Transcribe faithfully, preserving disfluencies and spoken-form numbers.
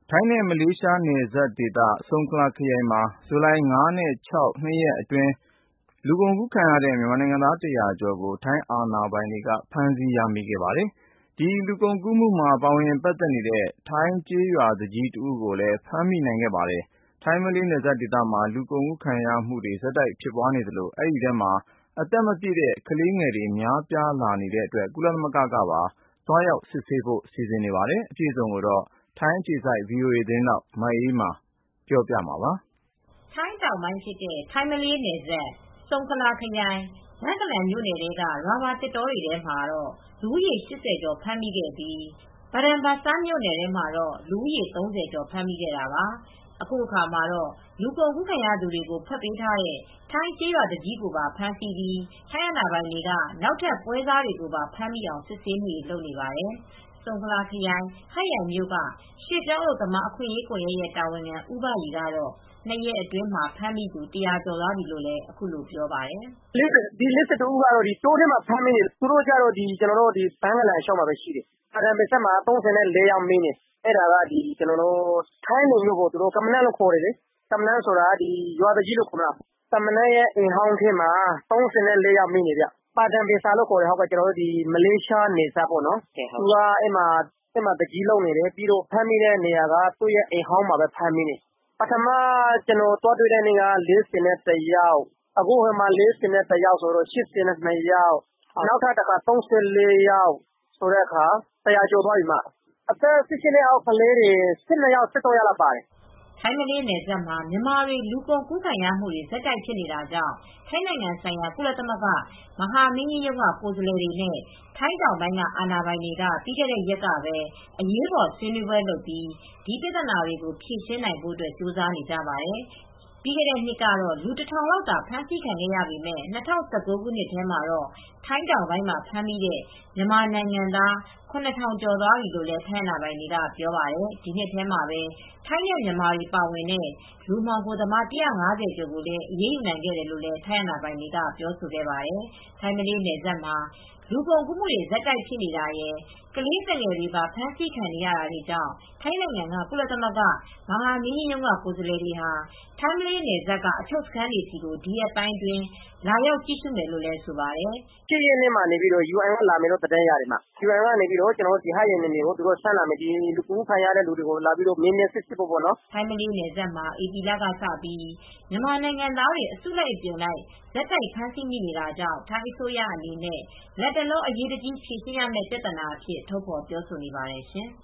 ထိုင်းနဲ့မလေးရှားနယ်စပ်ဒေသ ဆုံခလာခရိုင်မှာ ဇူလိုင် ၅ နဲ့ ၆ နှစ်ရက်အတွင်း လူကုန်ကူးခံရတဲ့ မြန်မာနိုင်ငံသား ၁၀၀ ကျော်ကို ထိုင်းအာဏာပိုင်တွေက ဖမ်းဆီးရမိခဲ့ပါတယ်။ ဒီလူကုန်ကူးမှုမှာ ပါဝင်ပတ်သက်နေတဲ့ ထိုင်းကျေးရွာသူကြီးတဦးကိုလည်း ဖမ်းမိနိုင်ခဲ့ပါတယ်။ ထိုင်း-မလေးနယ်စပ်ဒေသမှာ လူကုန်ကူးခံရမှုတွေ ဆက်တိုက်ဖြစ်ပွားနေသလို အဲဒီထဲမှာ အသက်မပြည့်တဲ့ ကလေးငယ်တွေ များပြားလာနေတဲ့အတွက် ကုလသမဂ္ဂကပါ သွားရောက်စစ်ဆေးဖို့ စီစဉ်နေပါတယ်။ အပြည့်အစုံကိုတော့ ထိုင်းအခြေစိုက် ဗွီအိုအေသတင်းထောက် မအေးအေးမာ တင်ပြပေးထားပါတယ်။ ထိုင်းတောင်ပိုင်းဖြစ်တဲ့ ထိုင်း-မလေးနယ်စပ် ဆုံခလာခရိုင် မဲကလန်မြို့နယ်ထဲက ရာဘာသစ်တောတွေထဲမှာတော့ လူဦးရေ ၈၀ ကျော် ဖမ်းမိခဲ့ပြီး ပဒန်ဘတ်ဆန်းမြို့နယ်ထဲမှာတော့ လူဦးရေ ၃၀ ကျော် ဖမ်းမိခဲ့တာပါ။ အခုအခါမှာတော့ လူကုန်ကူးခံရသူတွေကို ဖွက်ပေးထားတဲ့ ထိုင်းကျေးရွာသူကြီးကိုပါ ဖမ်းဆီးပြီး ထိုင်းအာဏာပိုင်တွေက နောက်ထပ် ပွဲစားတွေကိုပါ ဖမ်းမိအောင် စစ်ဆေးမှုတွေ လုပ်နေပါတယ်။ ဆုံခလာခရိုင် ဟတ်ရိုင်မြို့က ရွှေ့ပြောင်းအလုပ်သမား အခွင့်အရေးကွန်ရက်ရဲ့ တာဝန်ခံ ဦးဘရီကတော့ ၂ ရက်အတွင်းမှာ ဖမ်းမိသူ ၁၀၀ ကျော်သွားပြီလို့ အခုလိုပြောပါတယ်။ "ဒီ ၄၁ ဦးကတော့ တောထဲမှာ ဖမ်းမိတယ်။ သူတို့ကတော့ ဘန်းကလန်အလျှောက်မှာပဲရှိတယ်။ ပါဒန်ဘက်မှာ ၃၄ ယောက်မိတယ်။ ထိုင်းလိုမျိုး ကမနလို့ခေါ်တယ်။ ကမနဆိုတာ ရွာသူကြီးလို့ခေါ်မလား။ ကမနရဲ့အိမ်ဟောင်းထဲမှာ ၃၄ ယောက်မိတယ်။ ပါဒန်ဘက်စာလို့ခေါ်တယ်။ မလေးရှားနယ်စပ်ပေါ့နော်။ သူက အဲဒီမှာ သူကြီးလုပ်နေတယ်။ ဖမ်းမိတဲ့နေရာက သူ့ရဲ့အိမ်ဟောင်းမှာပဲ ဖမ်းမိတယ်။ ပထမ ကျနော်သွားတွေ့တဲ့နေ့က ၄၁ ယောက်။ အခု ၄၁ ယောက်ဆိုတော့ ၈၂ ယောက်။ နောက်ထပ် ၃၄ ယောက်ဆိုတော့ ၁၀၀ ကျော်သွားပြီ။ အသက် ၁၈ နှစ်အောက်ကလေးတွေ ၁၂ ယောက် ၁၃ ယောက်လောက်ပါတယ်။ " ထိုင်း-မလေးနယ်စပ်မှာ မြန်မာတွေ လူကုန်ကူးခံရမှုတွေ ဆက်တိုက်ဖြစ်နေတာကြောင့် ထိုင်းနိုင်ငံဆိုင်ရာ ကုလသမဂ္ဂ မဟာမင်းကြီးရုံးက ကိုယ်စားလှယ်တွေနဲ့ ထိုင်းတောင်ပိုင်းက အာဏာပိုင်တွေက ပြီးခဲ့တဲ့ရက်ကပဲ အရေးပေါ်ဆွေးနွေးပွဲလုပ်ပြီး ဒီပြဿနာတွေကို ဖြေရှင်းနိုင်ဖို့ ကြိုးစားနေကြပါတယ်။ ပြီးခဲ့တဲ့နှစ်ကတော့ လူ ၁,၀၀၀ လောက်သာ ဖမ်းဆီးခံခဲ့ရပေမယ့် ၂၀၁၉ ခုနှစ်ထဲမှာတော့ ထိုင်းတောင်ပိုင်းမှာ ဖမ်းမိတဲ့ မြန်မာနိုင်ငံသား ၇,၀၀၀ ကျော်သွားပြီလို့လည်း ထိုင်းအာဏာပိုင်တွေက ပြောပါတယ်။ ဒီနှစ်ထဲမှာပဲ ထိုင်းနဲ့မြန်မာတွေ ပါဝင်တဲ့ လူမှောင်ခိုသမား ၁၅၀ ကျော်ကိုလည်း အရေးယူနိုင်ခဲ့တယ်လို့ ထိုင်းအာဏာပိုင်တွေက ပြောဆိုခဲ့ပါတယ်။ ထိုင်း-မလေးနယ်စပ်မှာ လူကုန်ကူးမှုတွေ ဆက်တိုက်ဖြစ်နေတာရယ် ကလေးသူငယ်တွေပါ ဖမ်းဆီးခံနေရတာကြောင့် ထိုင်းနိုင်ငံက ကုလသမဂ္ဂ မဟာမင်းကြီးရုံးက ကိုယ်စားလှယ်တွေဟာ ထိုင်း-မလေးနယ်စပ်က အချုပ်စခန်းတွေဆီကို ဒီရက်ပိုင်းအတွင်း လာရောက်ကြည့်ရှုမယ်လို့လည်း ဆိုပါတယ်။ "၈ ရက်နေ့မှာ ယူအန်က လာမယ်လို့ သတင်းရတယ်။ ယူအန်ကနေ ဟတ်ရိုင်နယ်မြေကို စမ်းလာမယ်။ လူကုန်ကူးခံရတဲ့သူတွေကို မေးမြန်းစစ်ဆေးဖို့ပေါ့နော်။ " ထိုင်း-မလေးနယ်စပ်မှာ ဧပြီလကစပြီး မြန်မာနိုင်ငံသားတွေ အစုလိုက်အပြုံလိုက် ဆက်တိုက်ဖမ်းဆီးမိနေတာကြောင့် ထိုင်းအစိုးရအနေနဲ့ လတ်တလော အရေးတကြီး ဖြေရှင်းရမယ့် ပြဿနာအဖြစ် ထုတ်ဖော်ပြောဆိုနေပါတယ်ရှင်။